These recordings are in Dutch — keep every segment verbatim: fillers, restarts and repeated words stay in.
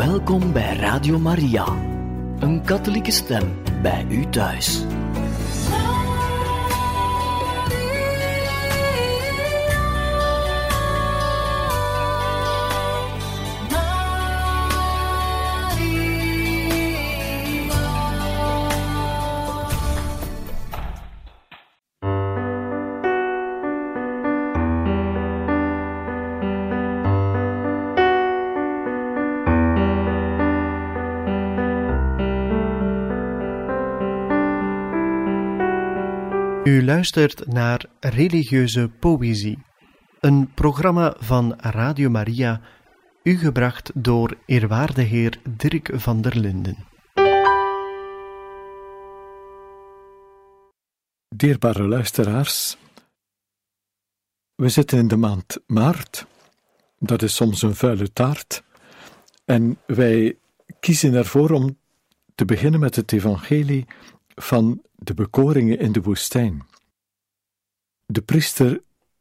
Welkom bij Radio Maria, een katholieke stem bij u thuis. U luistert naar Religieuze Poëzie, een programma van Radio Maria, u gebracht door eerwaarde heer Dirk van der Linden. Dierbare luisteraars, we zitten in de maand maart, dat is soms een vuile taart, en wij kiezen ervoor om te beginnen met het evangelie van de bekoringen in de woestijn. De priester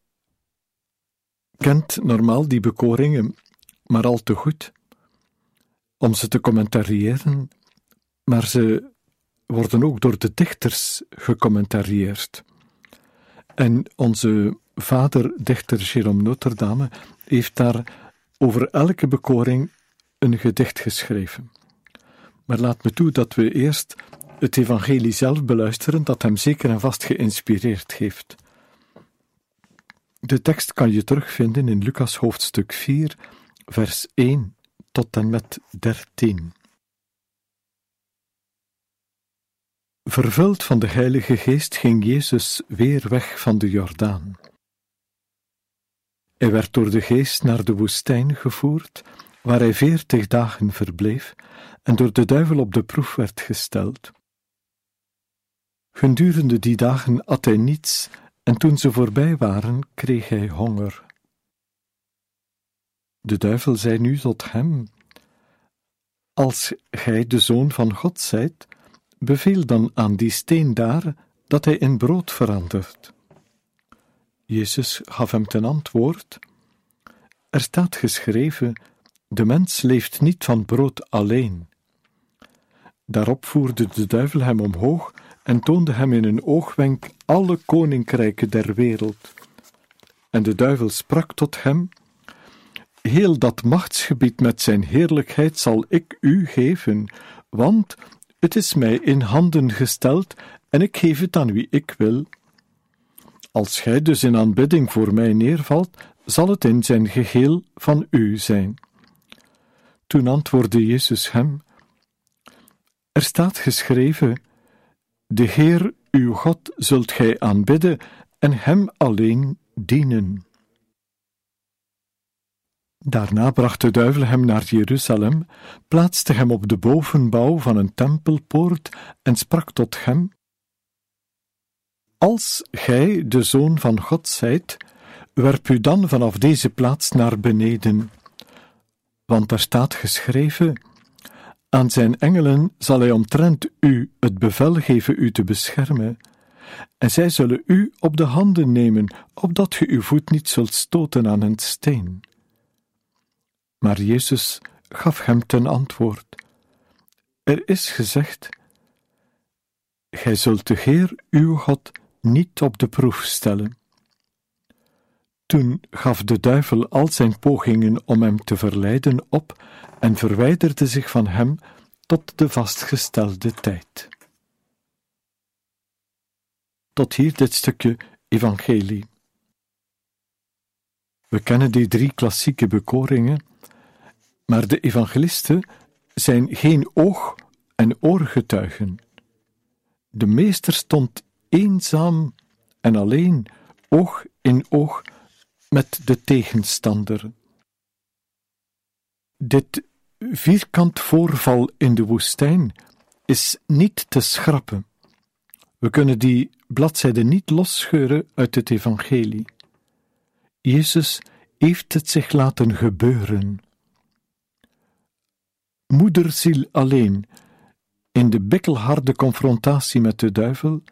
kent normaal die bekoringen maar al te goed om ze te commentariëren, maar ze worden ook door de dichters gecommentarieerd. En onze vader, dichter Jérôme Notre Dame, heeft daar over elke bekoring een gedicht geschreven. Maar laat me toe dat we eerst het evangelie zelf beluisteren, dat hem zeker en vast geïnspireerd heeft. De tekst kan je terugvinden in Lucas hoofdstuk vier, vers één tot en met dertien. Vervuld van de Heilige Geest ging Jezus weer weg van de Jordaan. Hij werd door de Geest naar de woestijn gevoerd, waar hij veertig dagen verbleef en door de duivel op de proef werd gesteld. Gedurende die dagen at hij niets, en toen ze voorbij waren, kreeg hij honger. De duivel zei nu tot hem: Als gij de Zoon van God zijt, beveel dan aan die steen daar, dat hij in brood verandert. Jezus gaf hem ten antwoord: Er staat geschreven, de mens leeft niet van brood alleen. Daarop voerde de duivel hem omhoog en toonde hem in een oogwenk alle koninkrijken der wereld. En de duivel sprak tot hem: Heel dat machtsgebied met zijn heerlijkheid zal ik u geven, want het is mij in handen gesteld en ik geef het aan wie ik wil. Als gij dus in aanbidding voor mij neervalt, zal het in zijn geheel van u zijn. Toen antwoordde Jezus hem: Er staat geschreven, de Heer, uw God, zult gij aanbidden en hem alleen dienen. Daarna bracht de duivel hem naar Jeruzalem, plaatste hem op de bovenbouw van een tempelpoort en sprak tot hem: Als gij de Zoon van God zijt, werp u dan vanaf deze plaats naar beneden. Want er staat geschreven: Aan zijn engelen zal hij omtrent u het bevel geven u te beschermen, en zij zullen u op de handen nemen, opdat ge uw voet niet zult stoten aan een steen. Maar Jezus gaf hem ten antwoord: Er is gezegd, gij zult de Heer uw God niet op de proef stellen. Toen gaf de duivel al zijn pogingen om hem te verleiden op en verwijderde zich van hem tot de vastgestelde tijd. Tot hier dit stukje evangelie. We kennen die drie klassieke bekoringen, maar de evangelisten zijn geen oog- en oorgetuigen. De meester stond eenzaam en alleen, oog in oog, met de tegenstander. Dit vierkant voorval in de woestijn is niet te schrappen. We kunnen die bladzijde niet losscheuren uit het evangelie. Jezus heeft het zich laten gebeuren. Moederziel alleen, in de bikkelharde confrontatie met de duivel,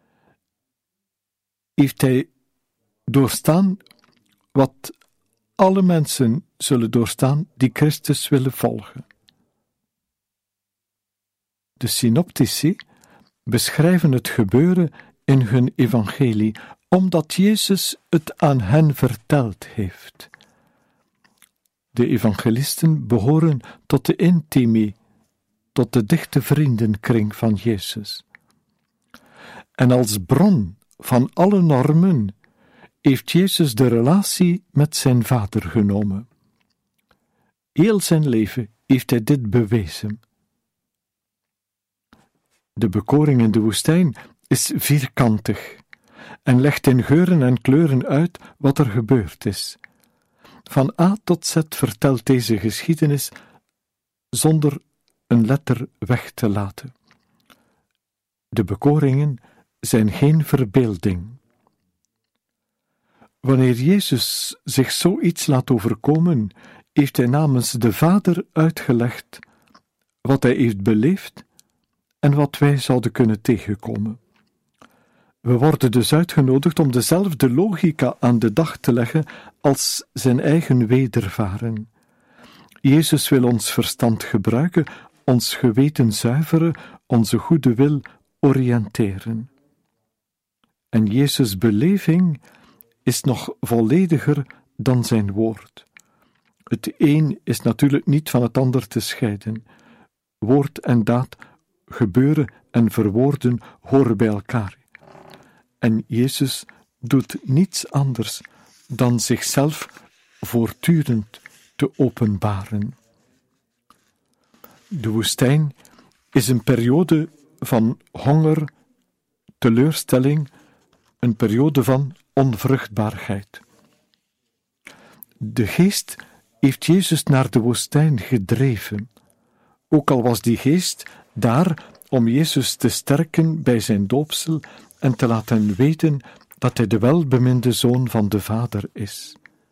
heeft hij doorstaan wat alle mensen zullen doorstaan die Christus willen volgen. De synoptici beschrijven het gebeuren in hun evangelie, omdat Jezus het aan hen verteld heeft. De evangelisten behoren tot de intimi, tot de dichte vriendenkring van Jezus. En als bron van alle normen heeft Jezus de relatie met zijn Vader genomen. Heel zijn leven heeft hij dit bewezen. De bekoring in de woestijn is vierkantig en legt in geuren en kleuren uit wat er gebeurd is. Van A tot Z vertelt deze geschiedenis zonder een letter weg te laten. De bekoringen zijn geen verbeelding. Wanneer Jezus zich zoiets laat overkomen, heeft hij namens de Vader uitgelegd wat hij heeft beleefd en wat wij zouden kunnen tegenkomen. We worden dus uitgenodigd om dezelfde logica aan de dag te leggen als zijn eigen wedervaren. Jezus wil ons verstand gebruiken, ons geweten zuiveren, onze goede wil oriënteren. En Jezus' beleving is nog vollediger dan zijn woord. Het een is natuurlijk niet van het ander te scheiden. Woord en daad, gebeuren en verwoorden horen bij elkaar. En Jezus doet niets anders dan zichzelf voortdurend te openbaren. De woestijn is een periode van honger, teleurstelling, een periode van onvruchtbaarheid. De geest heeft Jezus naar de woestijn gedreven, ook al was die geest daar om Jezus te sterken bij zijn doopsel en te laten weten dat hij de welbeminde Zoon van de Vader is.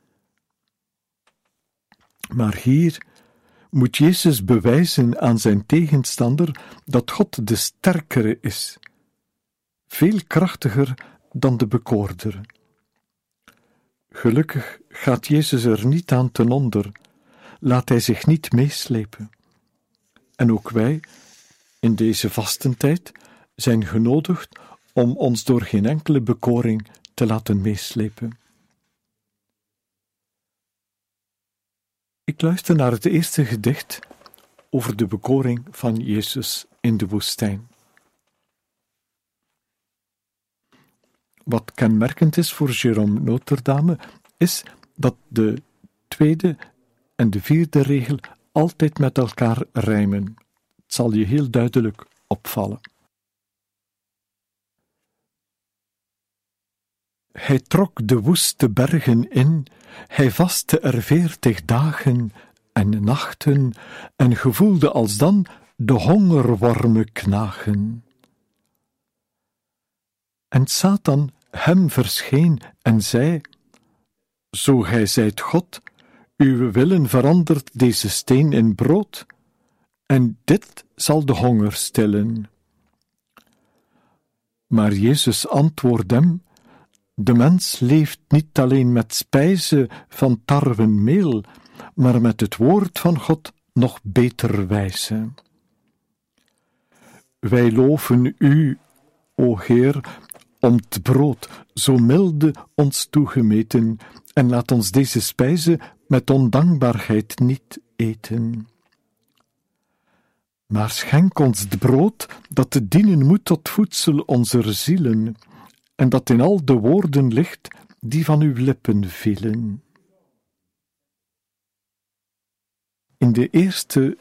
Maar hier moet Jezus bewijzen aan zijn tegenstander dat God de sterkere is, veel krachtiger dan de bekoordere. Gelukkig gaat Jezus er niet aan ten onder, laat hij zich niet meeslepen. En ook wij, in deze vastentijd, zijn genodigd om ons door geen enkele bekoring te laten meeslepen. Ik luister naar het eerste gedicht over de bekoring van Jezus in de woestijn. Wat kenmerkend is voor Jérôme Notre-Dame, is dat de tweede en de vierde regel altijd met elkaar rijmen. Het zal je heel duidelijk opvallen. Hij trok de woeste bergen in, hij vastte er veertig dagen en nachten en gevoelde alsdan de hongerwormen knagen. En Satan hem verscheen en zei: Zo gij zijt God, uw willen verandert deze steen in brood, en dit zal de honger stillen. Maar Jezus antwoordde hem: De mens leeft niet alleen met spijze van tarwemeel, maar met het woord van God nog beter wijze. Wij loven u, o Heer, om het brood zo milde ons toegemeten, en laat ons deze spijze met ondankbaarheid niet eten. Maar schenk ons het brood dat te dienen moet tot voedsel onzer zielen, en dat in al de woorden ligt die van uw lippen vielen. In de eerste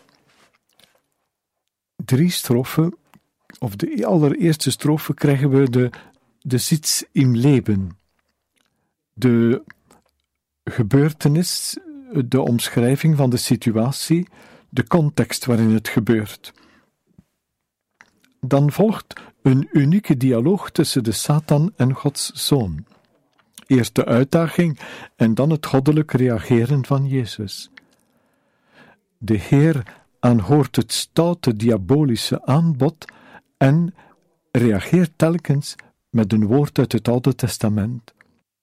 drie strofen, of de allereerste strofe, krijgen we de, de Sitz im Leben, de gebeurtenis, de omschrijving van de situatie, de context waarin het gebeurt. Dan volgt een unieke dialoog tussen de Satan en Gods Zoon. Eerst de uitdaging en dan het goddelijk reageren van Jezus. De Heer aanhoort het stoute diabolische aanbod en reageert telkens met een woord uit het Oude Testament.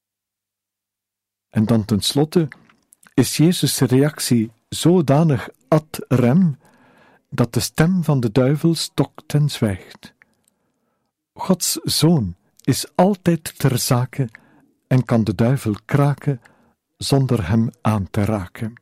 En dan tenslotte is Jezus' reactie zodanig ad rem dat de stem van de duivel stokt en zwijgt. Gods Zoon is altijd ter zake en kan de duivel kraken zonder hem aan te raken.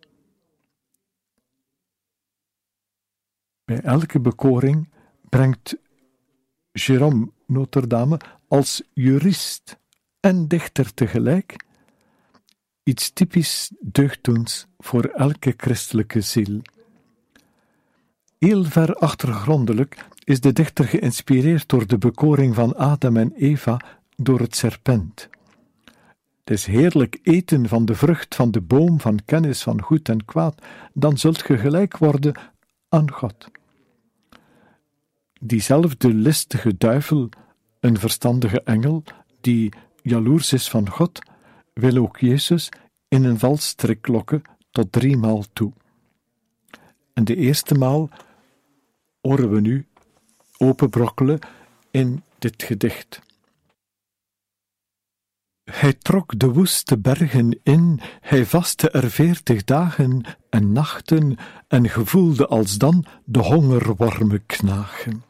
Bij elke bekoring brengt Jérôme Notre Dame als jurist en dichter tegelijk iets typisch deugddoends voor elke christelijke ziel. Heel ver achtergrondelijk is de dichter geïnspireerd door de bekoring van Adam en Eva door het serpent. Het is heerlijk eten van de vrucht van de boom van kennis van goed en kwaad, dan zult ge gelijk worden aan God. Diezelfde listige duivel, een verstandige engel, die jaloers is van God, wil ook Jezus in een valstrik lokken tot driemaal toe. En de eerste maal horen we nu openbrokkelen in dit gedicht. Hij trok de woeste bergen in, hij vastte er veertig dagen en nachten en gevoelde alsdan de hongerwormen knagen.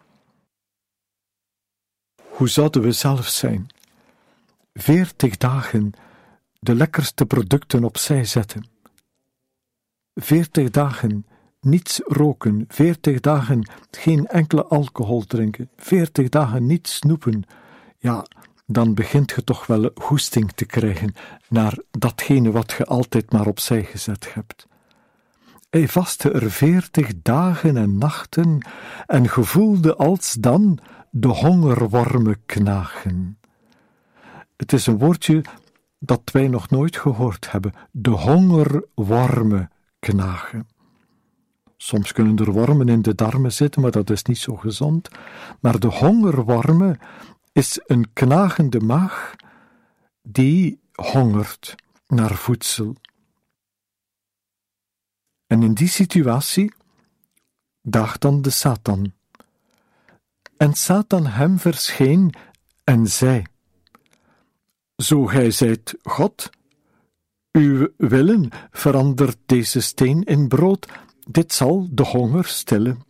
Hoe zouden we zelf zijn? Veertig dagen de lekkerste producten opzij zetten. Veertig dagen niets roken, veertig dagen geen enkele alcohol drinken, veertig dagen niet snoepen. Ja, dan begint je toch wel hoesting te krijgen naar datgene wat je altijd maar opzij gezet hebt. Hij vastte er veertig dagen en nachten en gevoelde alsdan de hongerwormen knagen. Het is een woordje dat wij nog nooit gehoord hebben. De hongerwormen knagen. Soms kunnen er wormen in de darmen zitten, maar dat is niet zo gezond. Maar de hongerwormen is een knagende maag die hongert naar voedsel. En in die situatie daagt dan de Satan. En Satan hem verscheen en zei: Zo gij zijt God, uw willen verandert deze steen in brood, dit zal de honger stillen.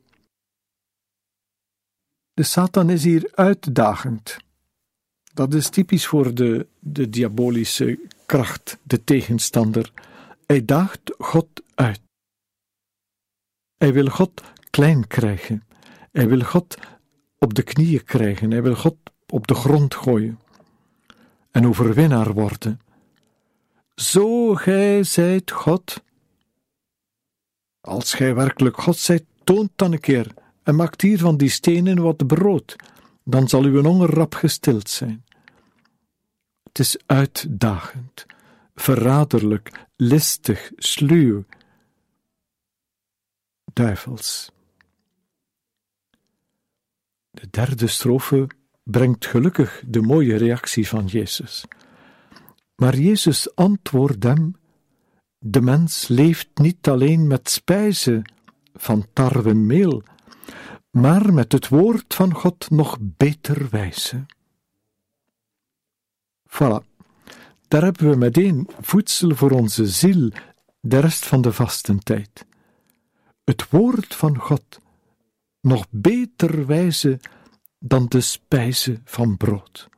De Satan is hier uitdagend. Dat is typisch voor de, de diabolische kracht, de tegenstander. Hij daagt God uit. Hij wil God klein krijgen. Hij wil God op de knieën krijgen. Hij wil God op de grond gooien. En overwinnaar worden. Zo gij zijt God. Als gij werkelijk God zijt, toont dan een keer en maakt hier van die stenen wat brood. Dan zal uw honger rap gestild zijn. Het is uitdagend, verraderlijk, listig, sluw, duivels. De derde strofe brengt gelukkig de mooie reactie van Jezus. Maar Jezus antwoordt hem: de mens leeft niet alleen met spijze van tarwemeel, maar met het woord van God nog beter wijze. Voilà, daar hebben we meteen voedsel voor onze ziel de rest van de vastentijd. Het woord van God nog beter wijze dan de spijze van brood.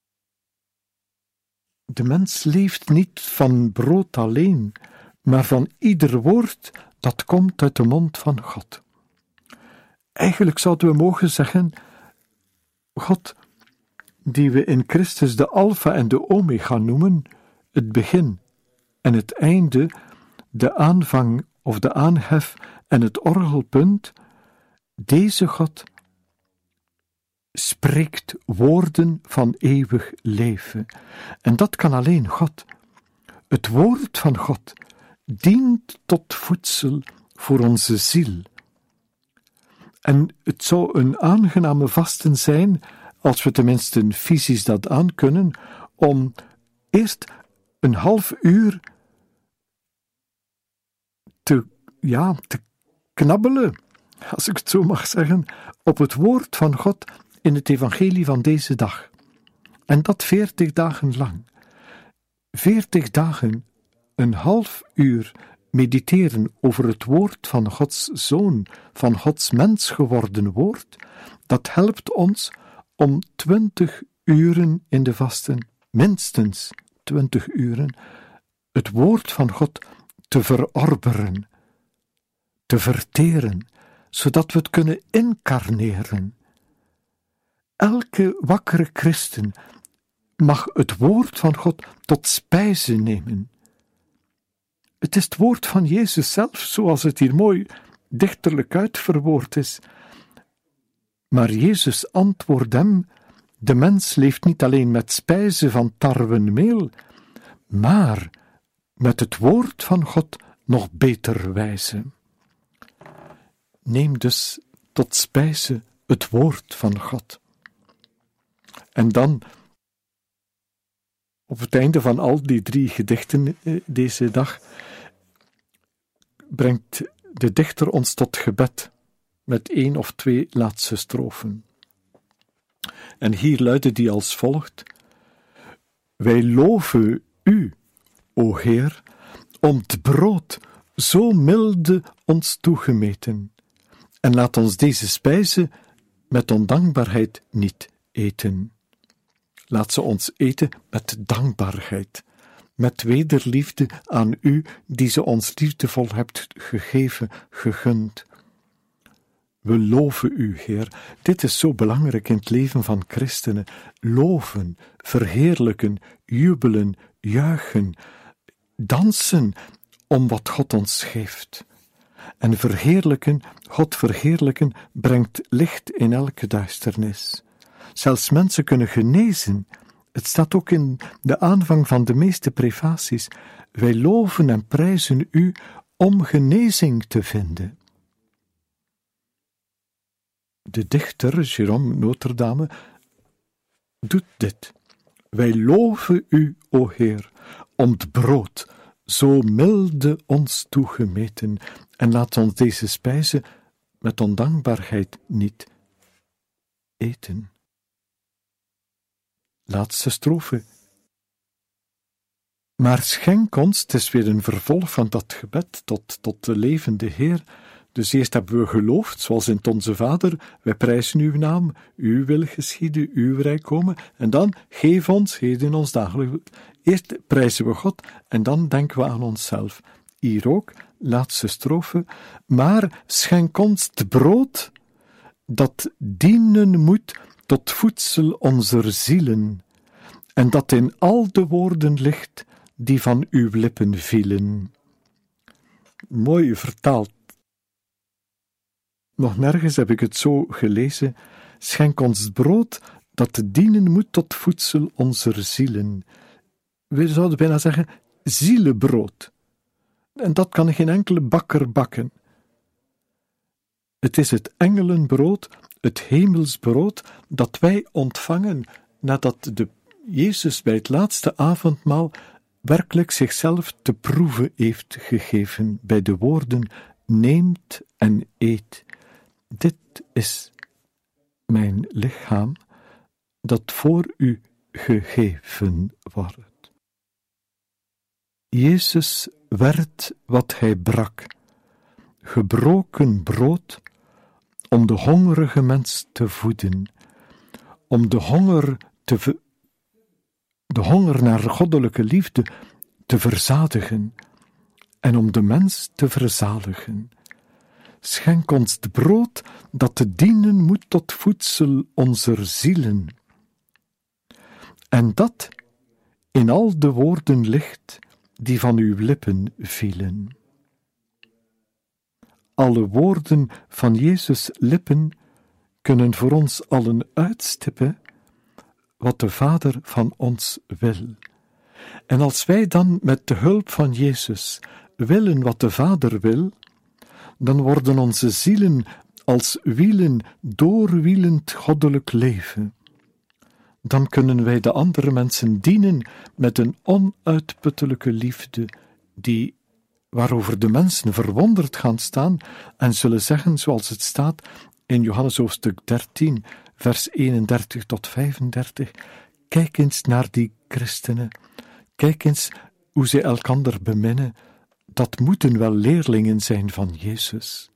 De mens leeft niet van brood alleen, maar van ieder woord dat komt uit de mond van God. Eigenlijk zouden we mogen zeggen: God, die we in Christus de Alpha en de Omega noemen, het begin en het einde, de aanvang of de aanhef en het orgelpunt, deze God spreekt woorden van eeuwig leven. En dat kan alleen God. Het woord van God dient tot voedsel voor onze ziel. En het zou een aangename vasten zijn, als we tenminste fysisch dat aankunnen, om eerst een half uur te, ja, te knabbelen, als ik het zo mag zeggen, op het woord van God in het evangelie van deze dag. En dat veertig dagen lang. Veertig dagen, een half uur mediteren over het woord van Gods Zoon, van Gods mens geworden woord, dat helpt ons om twintig uren in de vasten, minstens twintig uren, het woord van God te verorberen, te verteren, zodat we het kunnen incarneren. Elke wakkere christen mag het woord van God tot spijze nemen. Het is het woord van Jezus zelf, zoals het hier mooi dichterlijk uitverwoord is. Maar Jezus antwoordt hem: de mens leeft niet alleen met spijze van tarwemeel, maar met het woord van God nog beter wijze. Neem dus tot spijze het woord van God. En dan, op het einde van al die drie gedichten deze dag, brengt de dichter ons tot gebed met één of twee laatste strofen. En hier luidde die als volgt: wij loven u, o Heer, om het brood zo milde ons toegemeten, en laat ons deze spijze met ondankbaarheid niet eten. Laat ze ons eten met dankbaarheid, met wederliefde aan u, die ze ons liefdevol hebt gegeven, gegund. We loven u, Heer. Dit is zo belangrijk in het leven van christenen. Loven, verheerlijken, jubelen, juichen, dansen om wat God ons geeft. En verheerlijken, God verheerlijken, brengt licht in elke duisternis. Zelfs mensen kunnen genezen. Het staat ook in de aanvang van de meeste prefaties. Wij loven en prijzen u om genezing te vinden. De dichter, Jérôme Notre Dame, doet dit. Wij loven u, o Heer, om het brood zo milde ons toegemeten, en laat ons deze spijze met ondankbaarheid niet eten. Laatste strofe. Maar schenk ons, het is weer een vervolg van dat gebed tot, tot de levende Heer. Dus eerst hebben we geloofd, zoals in het Onze Vader, wij prijzen uw naam, uw wil geschieden, uw rijk komen, en dan geef ons heden ons dagelijks. Eerst prijzen we God, en dan denken we aan onszelf. Hier ook, laatste strofe. Maar schenk ons het brood dat dienen moet tot voedsel onze zielen, en dat in al de woorden ligt die van uw lippen vielen. Mooi vertaald. Nog nergens heb ik het zo gelezen. Schenk ons het brood dat dienen moet tot voedsel onze zielen. We zouden bijna zeggen zielenbrood. En dat kan geen enkele bakker bakken. Het is het engelenbrood, het hemelsbrood, dat wij ontvangen nadat de Jezus bij het laatste avondmaal werkelijk zichzelf te proeven heeft gegeven bij de woorden: neemt en eet. Dit is mijn lichaam dat voor u gegeven wordt. Jezus werd wat hij brak, gebroken brood, om de hongerige mens te voeden, om de honger, te ve- de honger naar goddelijke liefde te verzadigen en om de mens te verzaligen. Schenk ons het brood dat te dienen moet tot voedsel onze zielen, en dat in al de woorden ligt die van uw lippen vielen. Alle woorden van Jezus' lippen kunnen voor ons allen uitstippen wat de Vader van ons wil. En als wij dan met de hulp van Jezus willen wat de Vader wil, dan worden onze zielen als wielen doorwielend goddelijk leven. Dan kunnen wij de andere mensen dienen met een onuitputtelijke liefde, die, waarover de mensen verwonderd gaan staan en zullen zeggen, zoals het staat in Johannes hoofdstuk dertien, vers eenendertig tot vijfendertig, kijk eens naar die christenen, kijk eens hoe zij elkander beminnen, dat moeten wel leerlingen zijn van Jezus.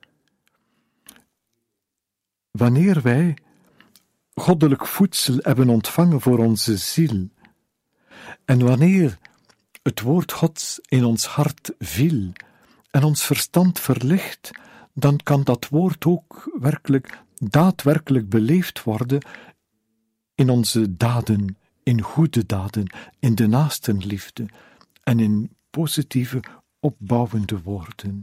Wanneer wij goddelijk voedsel hebben ontvangen voor onze ziel, en wanneer het woord Gods in ons hart viel en ons verstand verlicht, dan kan dat woord ook werkelijk, daadwerkelijk beleefd worden in onze daden, in goede daden, in de naastenliefde en in positieve, opbouwende woorden.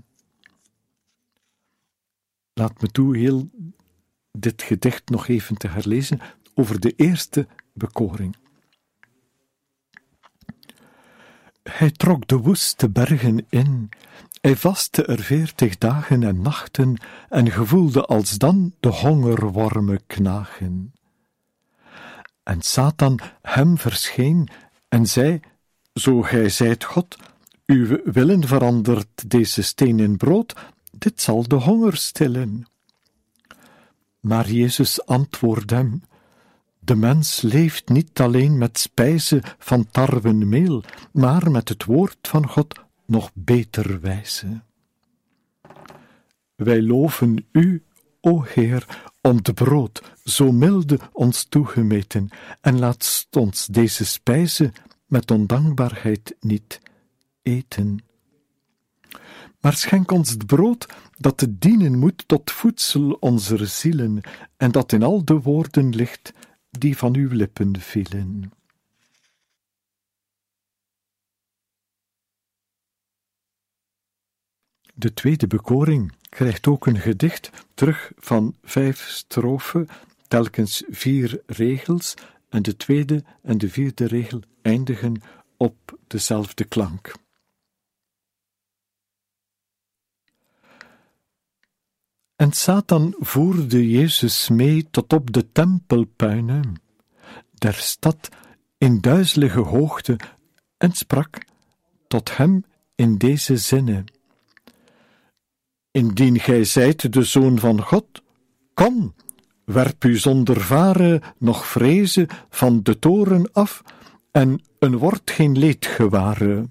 Laat me toe heel dit gedicht nog even te herlezen over de eerste bekoring. Hij trok de woeste bergen in, hij vastte er veertig dagen en nachten en gevoelde alsdan de hongerwormen knagen. En Satan hem verscheen en zei, zo gij zijt God, uw willen verandert deze steen in brood, dit zal de honger stillen. Maar Jezus antwoordde hem, de mens leeft niet alleen met spijze van tarwenmeel, maar met het woord van God nog beter wijze. Wij loven u, o Heer, om het brood zo milde ons toegemeten, en laat ons deze spijze met ondankbaarheid niet eten. Maar schenk ons het brood dat te dienen moet tot voedsel onze zielen, en dat in al de woorden ligt die van uw lippen vielen. De tweede bekoring krijgt ook een gedicht terug van vijf strofen, telkens vier regels, en de tweede en de vierde regel eindigen op dezelfde klank. En Satan voerde Jezus mee tot op de tempelpuinen der stad in duizelige hoogte en sprak tot hem in deze zinnen. Indien gij zijt de Zoon van God, kom, werp u zonder varen noch vrezen van de toren af en een wordt geen leed gewaren.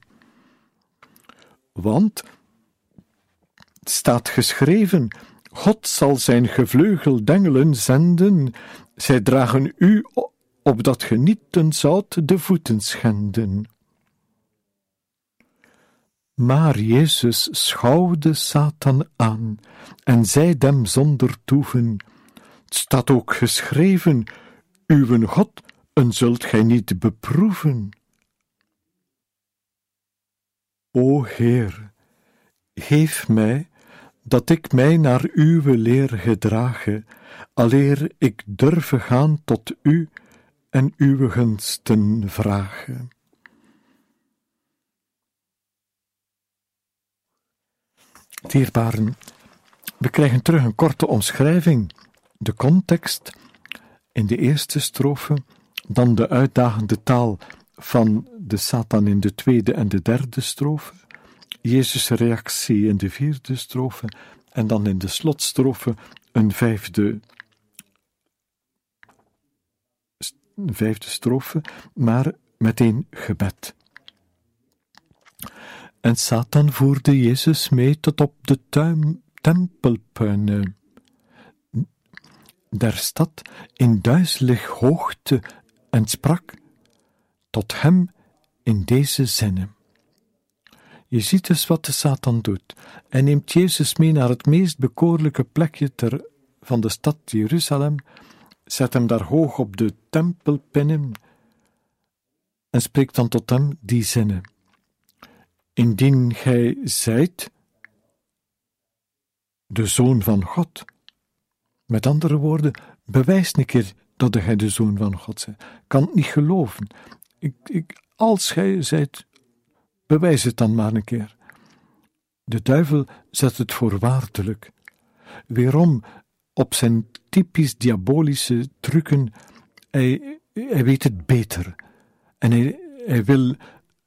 Want, het staat geschreven, God zal zijn gevleugelde engelen zenden, zij dragen u opdat ge niet ten zout de voeten schenden. Maar Jezus schouwde Satan aan en zei hem zonder toeven, het staat ook geschreven, uwen God en zult gij niet beproeven. O Heer, geef mij dat ik mij naar uw leer gedrage, aleer ik durve gaan tot u en uw gunsten vragen. Dierbaren, we krijgen terug een korte omschrijving, de context in de eerste strofe, dan de uitdagende taal van de Satan in de tweede en de derde strofe, Jezus' reactie in de vierde strofe en dan in de slotstrofe een vijfde, een vijfde strofe, maar meteen gebed. En Satan voerde Jezus mee tot op de tuin, tempelpuinen der stad in duizelig hoogte en sprak tot hem in deze zinnen. Je ziet dus wat de Satan doet. Hij neemt Jezus mee naar het meest bekoorlijke plekje ter, van de stad Jeruzalem, zet hem daar hoog op de tempelpinnen en spreekt dan tot hem die zinnen. Indien gij zijt de Zoon van God. Met andere woorden, bewijs een keer dat gij de Zoon van God bent. Kan het niet geloven. Ik, ik, als gij zijt, bewijs het dan maar een keer. De duivel zet het voorwaardelijk. Weerom, op zijn typisch diabolische trucken, hij, hij weet het beter. En hij, hij wil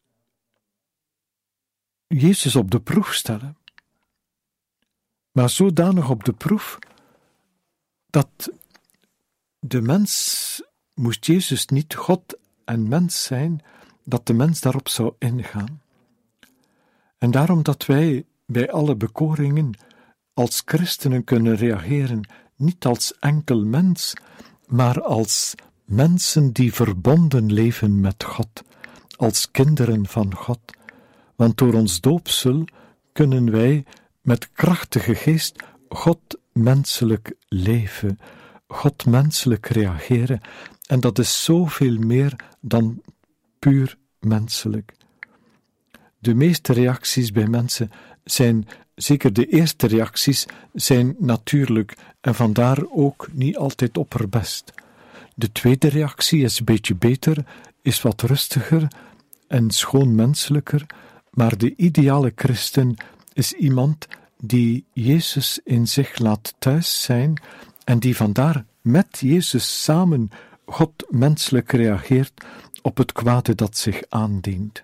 Jezus op de proef stellen. Maar zodanig op de proef dat de mens, moest Jezus niet God en mens zijn, dat de mens daarop zou ingaan. En daarom dat wij bij alle bekoringen als christenen kunnen reageren, niet als enkel mens, maar als mensen die verbonden leven met God, als kinderen van God. Want door ons doopsel kunnen wij met krachtige geest God menselijk leven, God menselijk reageren, en dat is zoveel meer dan puur menselijk. De meeste reacties bij mensen zijn, zeker de eerste reacties, zijn natuurlijk en vandaar ook niet altijd opperbest. De tweede reactie is een beetje beter, is wat rustiger en schoon menselijker, maar de ideale christen is iemand die Jezus in zich laat thuis zijn en die vandaar met Jezus samen God menselijk reageert op het kwade dat zich aandient.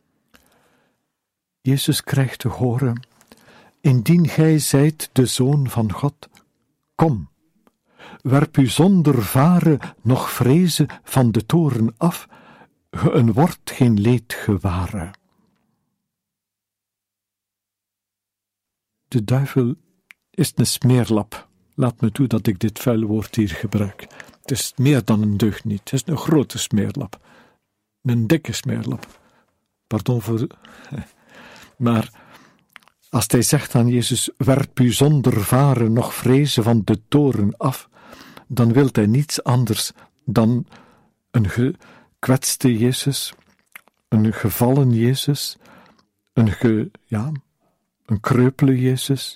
Jezus krijgt te horen: indien gij zijt de Zoon van God, kom, werp u zonder varen noch vrezen van de toren af, ge een wordt geen leed geware. De duivel is een smeerlap. Laat me toe dat ik dit vuile woord hier gebruik. Het is meer dan een deugniet. Het is een grote smeerlap. Een dikke smeerlap. Pardon voor... Maar als hij zegt aan Jezus: werp u zonder varen noch vrezen van de toren af, dan wil hij niets anders dan een gekwetste Jezus, een gevallen Jezus, een, ge, ja, een kreupele Jezus.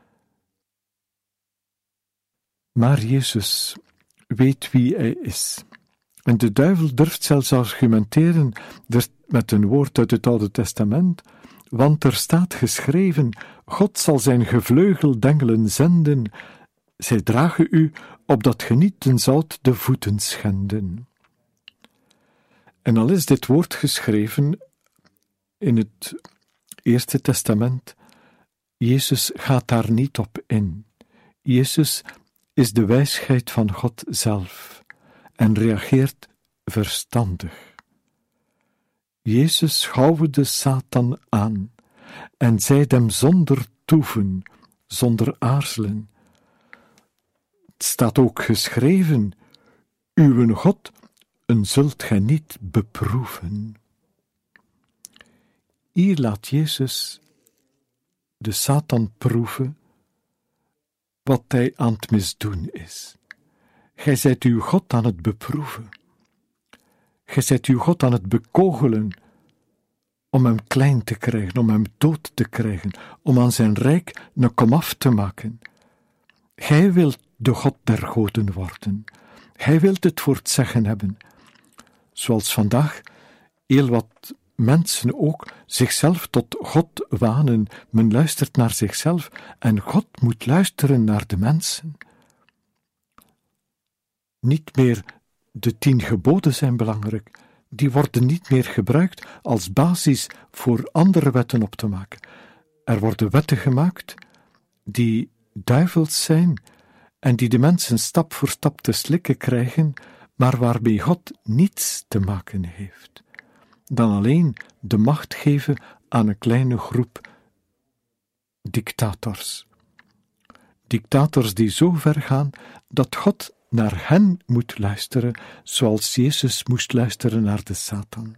Maar Jezus weet wie hij is. En de duivel durft zelfs argumenteren met een woord uit het Oude Testament, want er staat geschreven: God zal zijn gevleugelde engelen zenden, zij dragen u, opdat ge niet ten zout de voeten schenden. En al is dit woord geschreven in het Eerste Testament, Jezus gaat daar niet op in. Jezus is de wijsheid van God zelf en reageert verstandig. Jezus schouwde Satan aan en zei hem zonder toeven, zonder aarzelen: het staat ook geschreven, uw God, een zult gij niet beproeven. Hier laat Jezus de Satan proeven wat hij aan het misdoen is. Gij zijt uw God aan het beproeven. Gij zijt uw God aan het bekogelen om hem klein te krijgen, om hem dood te krijgen, om aan zijn rijk een komaf te maken. Gij wilt de God der goden worden. Gij wilt het voor het zeggen hebben. Zoals vandaag heel wat mensen ook zichzelf tot God wanen. Men luistert naar zichzelf en God moet luisteren naar de mensen. Niet meer de tien geboden zijn belangrijk. Die worden niet meer gebruikt als basis voor andere wetten op te maken. Er worden wetten gemaakt die duivels zijn en die de mensen stap voor stap te slikken krijgen, maar waarmee God niets te maken heeft. Dan alleen de macht geven aan een kleine groep dictators. Dictators die zo ver gaan dat God naar hen moet luisteren, zoals Jezus moest luisteren naar de Satan.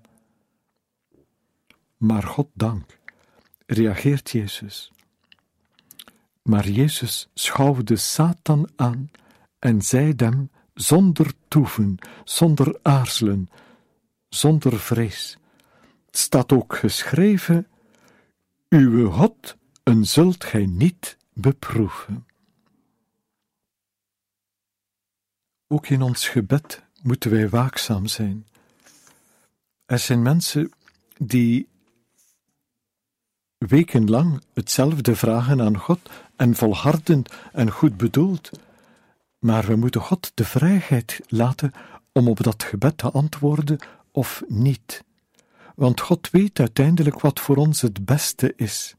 Maar God dank, reageert Jezus. Maar Jezus schouwde Satan aan en zei hem zonder toeven, zonder aarzelen, zonder vrees: het staat ook geschreven, uw God, een zult gij niet beproeven. Ook in ons gebed moeten wij waakzaam zijn. Er zijn mensen die wekenlang hetzelfde vragen aan God en volhardend en goed bedoeld, maar we moeten God de vrijheid laten om op dat gebed te antwoorden of niet. Want God weet uiteindelijk wat voor ons het beste is.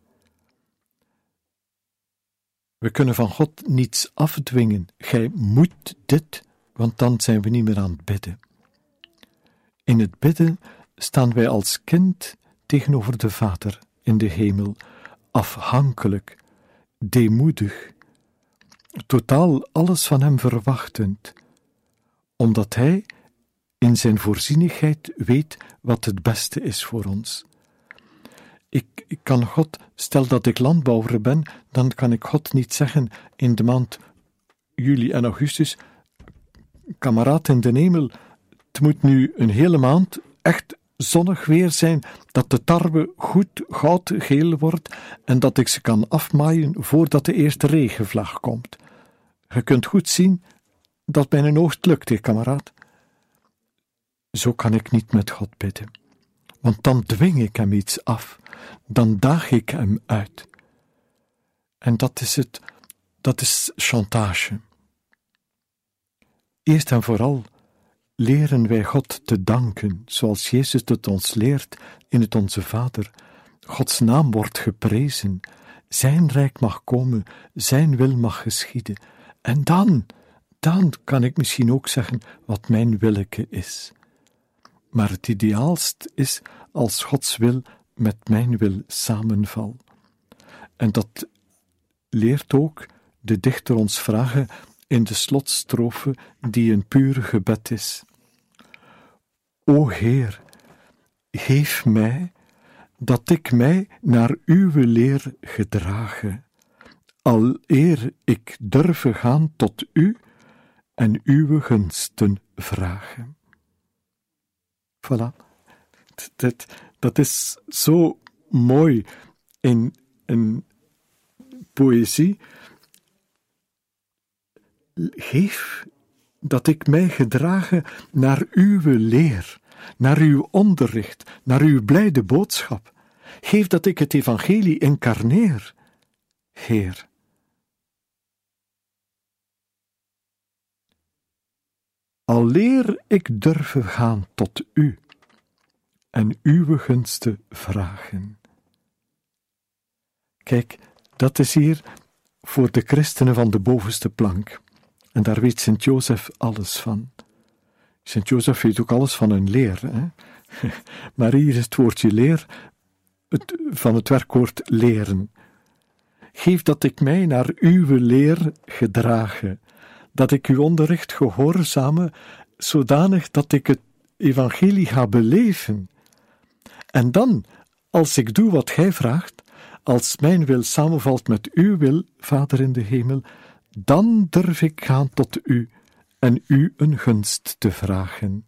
We kunnen van God niets afdwingen. Gij moet dit, want dan zijn we niet meer aan het bidden. In het bidden staan wij als kind tegenover de Vader in de hemel, afhankelijk, deemoedig, totaal alles van hem verwachtend, omdat hij in zijn voorzienigheid weet wat het beste is voor ons. Ik, ik kan God, stel dat ik landbouwer ben, dan kan ik God niet zeggen in de maand juli en augustus, kameraad in de hemel, het moet nu een hele maand echt zonnig weer zijn, dat de tarwe goed goudgeel wordt en dat ik ze kan afmaaien voordat de eerste regenvlag komt. Je kunt goed zien dat mijn oogst lukt, hè, kameraad. Zo kan ik niet met God bidden, want dan dwing ik hem iets af, dan daag ik hem uit. En dat is het, dat is chantage. Eerst en vooral leren wij God te danken, zoals Jezus het ons leert in het Onze Vader. Gods naam wordt geprezen, zijn rijk mag komen, zijn wil mag geschieden. En dan, dan kan ik misschien ook zeggen wat mijn willeke is. Maar het ideaalst is als Gods wil met mijn wil samenvalt. En dat leert ook de dichter ons vragen in de slotstrofe die een puur gebed is. O Heer, geef mij dat ik mij naar uw leer gedrage, al eer ik durven gaan tot u en uw gunsten vragen. Voilà. Dat, dat is zo mooi in een poëzie. Geef dat ik mij gedrage naar uw leer, naar uw onderricht, naar uw blijde boodschap. Geef dat ik het evangelie incarneer, Heer. Alleer ik durven gaan tot u en uw gunsten vragen. Kijk, dat is hier voor de christenen van de bovenste plank. En daar weet Sint-Jozef alles van. Sint-Jozef weet ook alles van een leer. Hè? Maar hier is het woordje leer het, van het werkwoord leren. Geef dat ik mij naar uw leer gedrage, dat ik uw onderricht gehoorzame, zodanig dat ik het evangelie ga beleven. En dan, als ik doe wat gij vraagt, als mijn wil samenvalt met uw wil, Vader in de hemel, dan durf ik gaan tot u en u een gunst te vragen.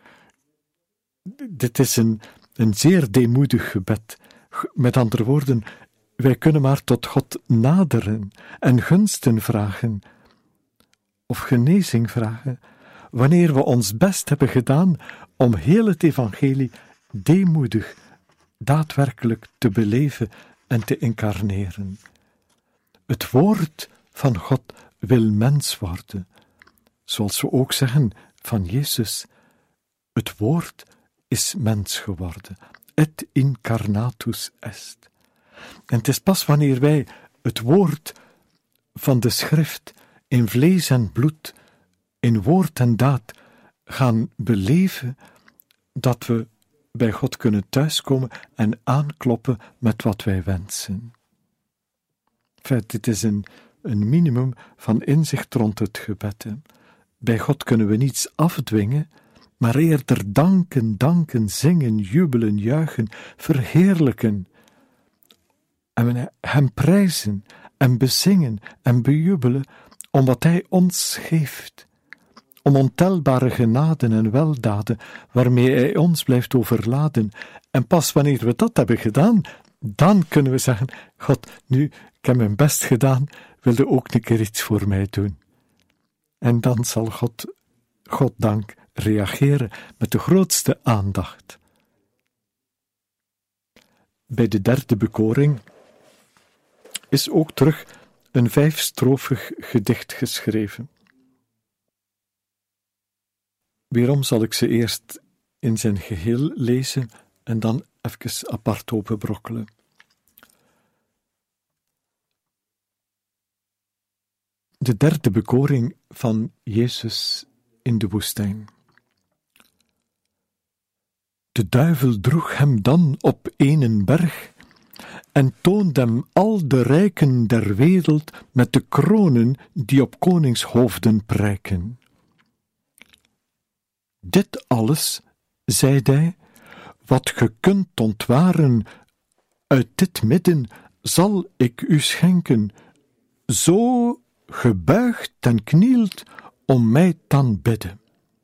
Dit is een, een zeer deemoedig gebed. Met andere woorden, wij kunnen maar tot God naderen en gunsten vragen, of genezing vragen, wanneer we ons best hebben gedaan om heel het evangelie deemoedig, daadwerkelijk te beleven en te incarneren. Het woord van God wil mens worden, zoals we ook zeggen van Jezus. Het woord is mens geworden, et incarnatus est. En het is pas wanneer wij het woord van de schrift in vlees en bloed, in woord en daad gaan beleven, dat we bij God kunnen thuiskomen en aankloppen met wat wij wensen. Enfin, dit is een, een minimum van inzicht rond het gebed. Hè. Bij God kunnen we niets afdwingen, maar eerder danken, danken, zingen, jubelen, juichen, verheerlijken. En we hem prijzen en bezingen en bejubelen om wat hij ons geeft. Om ontelbare genaden en weldaden waarmee hij ons blijft overladen. En pas wanneer we dat hebben gedaan, dan kunnen we zeggen, God, nu, ik heb mijn best gedaan, wil je ook een keer iets voor mij doen. En dan zal God, God dank, reageren met de grootste aandacht. Bij de derde bekoring is ook terug een vijfstrofig gedicht geschreven. Weerom zal ik ze eerst in zijn geheel lezen en dan even apart openbrokkelen. De derde bekoring van Jezus in de woestijn. De duivel droeg hem dan op enen berg en toont hem al de rijken der wereld met de kronen die op koningshoofden prijken. Dit alles, zei hij, wat ge kunt ontwaren uit dit midden, zal ik u schenken, zo gebuigd en knielt om mij te aanbidden.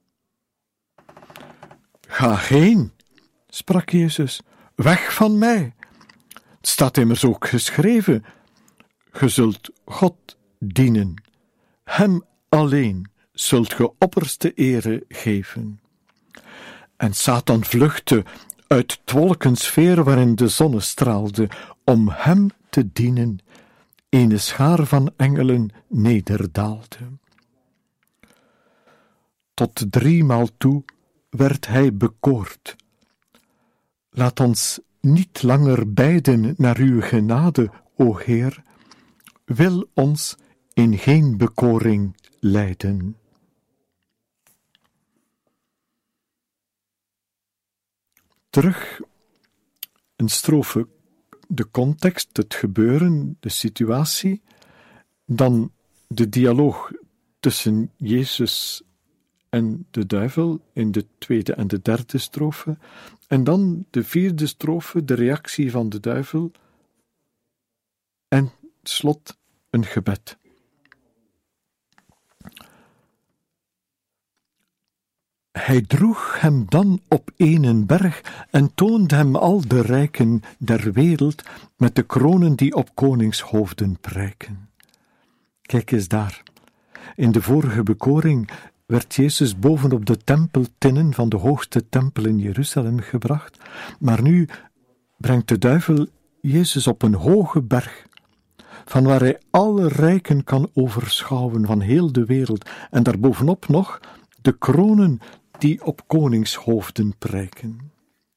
Ga heen, sprak Jezus, weg van mij. Het staat immers ook geschreven, ge zult God dienen, hem alleen zult ge opperste ere geven. En Satan vluchtte uit het wolkensfeer waarin de zonne straalde, om hem te dienen, ene schaar van engelen nederdaalde. Tot driemaal toe werd hij bekoord. Laat ons niet langer beiden naar uw genade, o Heer, wil ons in geen bekoring leiden. Terug een strofe, de context, het gebeuren, de situatie, dan de dialoog tussen Jezus en de duivel in de tweede en de derde strofe, en dan de vierde strofe, de reactie van de duivel, en slot een gebed. Hij droeg hem dan op enen berg en toonde hem al de rijken der wereld met de kronen die op koningshoofden prijken. Kijk eens daar. In de vorige bekoring werd Jezus bovenop de tempeltinnen van de hoogste tempel in Jeruzalem gebracht, maar nu brengt de duivel Jezus op een hoge berg, van waar hij alle rijken kan overschouwen van heel de wereld, en daarbovenop nog de kronen die op koningshoofden prijken.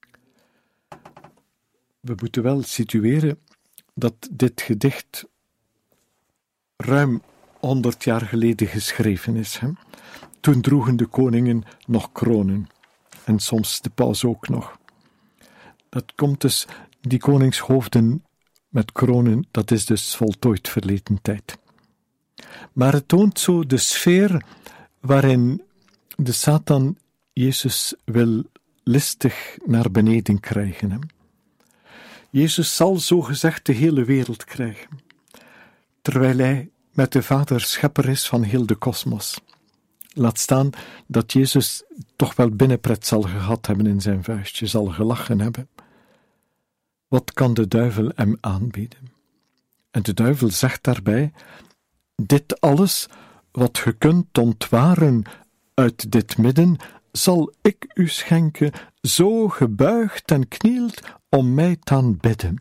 We moeten wel situeren dat dit gedicht ruim honderd jaar geleden geschreven is. Hè? Toen droegen de koningen nog kronen, en soms de paus ook nog. Dat komt dus, die koningshoofden met kronen, dat is dus voltooid verleden tijd. Maar het toont zo de sfeer waarin de Satan Jezus wil listig naar beneden krijgen. Hè? Jezus zal zogezegd de hele wereld krijgen, terwijl hij met de Vader schepper is van heel de kosmos. Laat staan dat Jezus toch wel binnenpret zal gehad hebben in zijn vuistje, zal gelachen hebben. Wat kan de duivel hem aanbieden? En de duivel zegt daarbij, dit alles wat ge kunt ontwaren uit dit midden, zal ik u schenken, zo gebuigd en knielt om mij te aanbidden.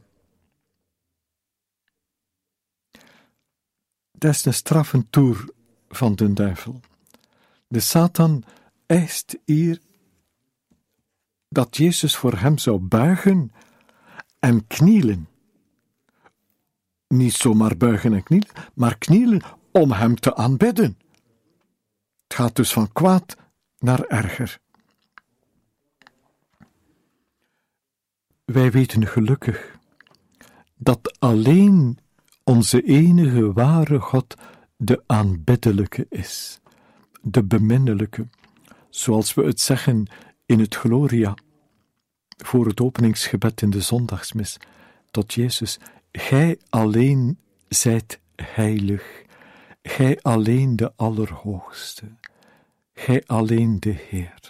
Dat is een straffen toer van de duivel. De Satan eist hier dat Jezus voor hem zou buigen en knielen. Niet zomaar buigen en knielen, maar knielen om hem te aanbidden. Het gaat dus van kwaad naar erger. Wij weten gelukkig dat alleen onze enige ware God de aanbiddelijke is, de beminnelijke, zoals we het zeggen in het Gloria, voor het openingsgebed in de zondagsmis, tot Jezus, gij alleen zijt heilig, gij alleen de Allerhoogste, gij alleen de Heer.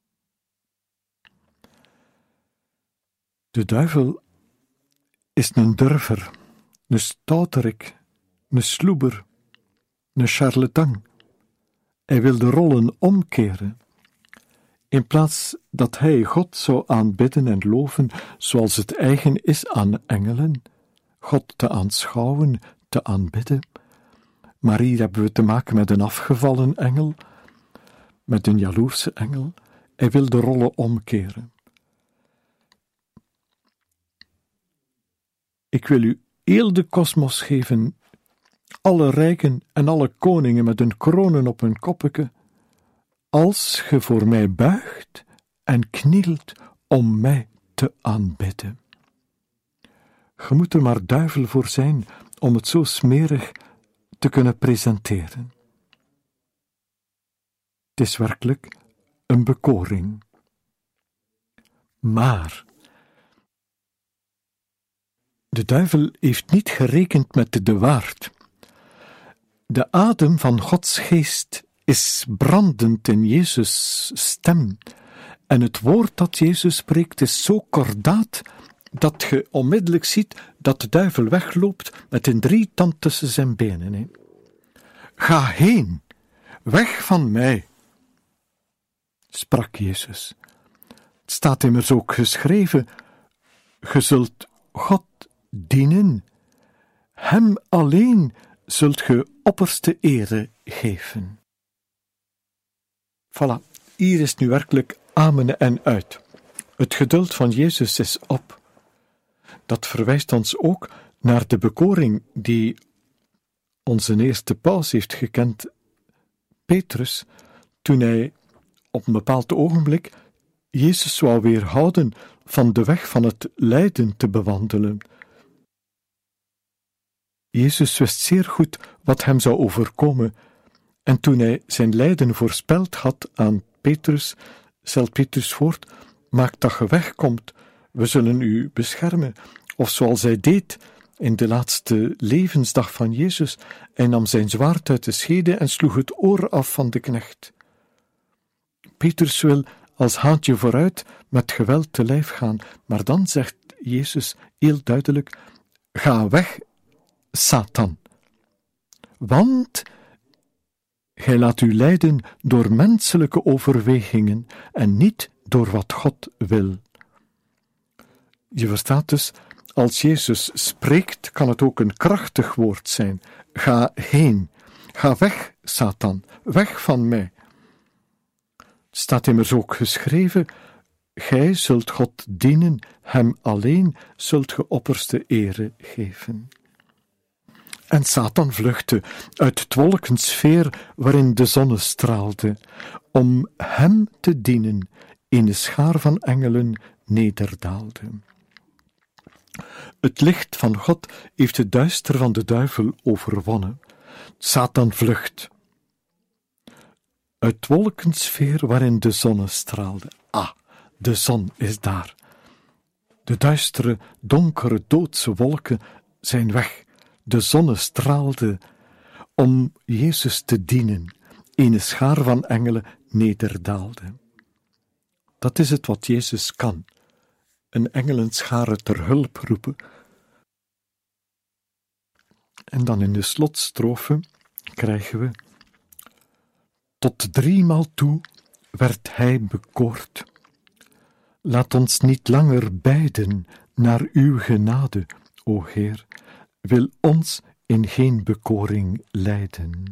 De duivel is een durver, een stouterik, een sloeber, een charlatan. Hij wil de rollen omkeren. In plaats dat hij God zou aanbidden en loven zoals het eigen is aan engelen, God te aanschouwen, te aanbidden. Maar hier hebben we te maken met een afgevallen engel, met een jaloerse engel. Hij wil de rollen omkeren. Ik wil u heel de kosmos geven, alle rijken en alle koningen met hun kronen op hun koppeke, als ge voor mij buigt en knielt om mij te aanbidden. Je moet er maar duivel voor zijn om het zo smerig te kunnen presenteren. Het is werkelijk een bekoring. Maar de duivel heeft niet gerekend met de waard. De adem van Gods geest is brandend in Jezus' stem. En het woord dat Jezus spreekt is zo kordaat dat je onmiddellijk ziet dat de duivel wegloopt met een drietand tussen zijn benen. Hè. Ga heen, weg van mij, sprak Jezus. Het staat immers ook geschreven, ge zult God dienen, hem alleen zult ge opperste ere geven. Voilà, hier is nu werkelijk amen en uit. Het geduld van Jezus is op. Dat verwijst ons ook naar de bekoring die onze eerste paus heeft gekend, Petrus, toen hij op een bepaald ogenblik Jezus wou weerhouden van de weg van het lijden te bewandelen. Jezus wist zeer goed wat hem zou overkomen, en toen hij zijn lijden voorspeld had aan Petrus, stelt Petrus voort, maak dat je wegkomt, we zullen u beschermen. Of zoals hij deed in de laatste levensdag van Jezus, hij nam zijn zwaard uit de schede en sloeg het oor af van de knecht. Petrus wil als haantje vooruit met geweld te lijf gaan, maar dan zegt Jezus heel duidelijk, ga weg, Satan, want gij laat u leiden door menselijke overwegingen en niet door wat God wil. Je verstaat dus, als Jezus spreekt, kan het ook een krachtig woord zijn. Ga heen, ga weg, Satan, weg van mij. Het staat immers ook geschreven, gij zult God dienen, hem alleen zult ge opperste ere geven. En Satan vluchtte uit het wolkensfeer waarin de zonne straalde, om hem te dienen, in een schaar van engelen nederdaalde. Het licht van God heeft het duister van de duivel overwonnen. Satan vlucht uit het wolkensfeer waarin de zonne straalde. Ah, de zon is daar. De duistere, donkere, doodse wolken zijn weg. De zonne straalde om Jezus te dienen, in een schaar van engelen nederdaalde. Dat is het wat Jezus kan, een engelenschare ter hulp roepen. En dan in de slotstrofe krijgen we, tot driemaal toe werd hij bekoord. Laat ons niet langer beiden naar uw genade, o Heer, wil ons in geen bekoring leiden.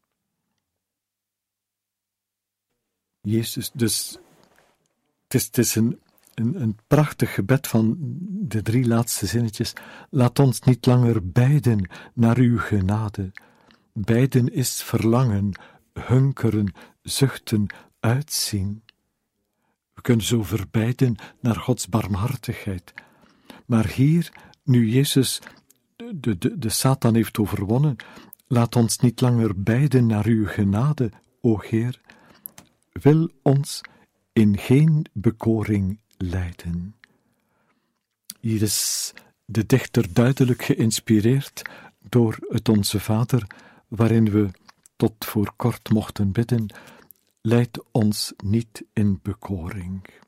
Jezus, dus het is, het is een, een, een prachtig gebed van de drie laatste zinnetjes. Laat ons niet langer beiden naar uw genade. Beiden is verlangen, hunkeren, zuchten, uitzien. We kunnen zo verbeiden naar Gods barmhartigheid. Maar hier, nu Jezus de, de, de Satan heeft overwonnen, laat ons niet langer beiden naar uw genade, o Heer, wil ons in geen bekoring leiden. Hier is de dichter duidelijk geïnspireerd door het Onze Vader, waarin we tot voor kort mochten bidden, leid ons niet in bekoring.